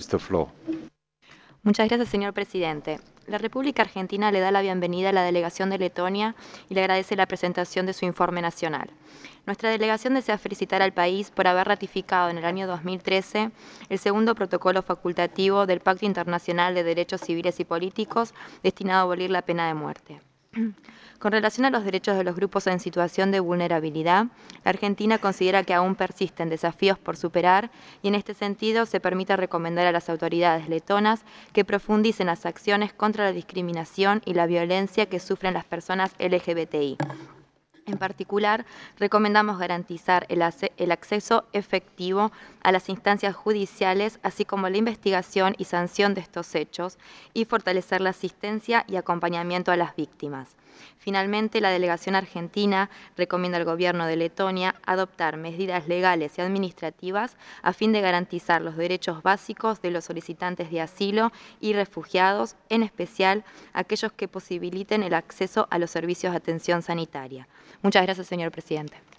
the floor. Muchas gracias, señor presidente. La República Argentina le da la bienvenida a la delegación de Letonia y le agradece la presentación de su informe nacional. Nuestra delegación desea felicitar al país por haber ratificado en el año 2013 el segundo protocolo facultativo del Pacto Internacional de Derechos Civiles y Políticos destinado a abolir la pena de muerte. Con relación a los derechos de los grupos en situación de vulnerabilidad, la Argentina considera que aún persisten desafíos por superar y en este sentido se permite recomendar a las autoridades letonas que profundicen las acciones contra la discriminación y la violencia que sufren las personas LGBTI. En particular, recomendamos garantizar el acceso efectivo a las instancias judiciales, así como la investigación y sanción de estos hechos, y fortalecer la asistencia y acompañamiento a las víctimas. Finalmente, la delegación argentina recomienda al gobierno de Letonia adoptar medidas legales y administrativas a fin de garantizar los derechos básicos de los solicitantes de asilo y refugiados, en especial aquellos que posibiliten el acceso a los servicios de atención sanitaria. Muchas gracias, señor presidente.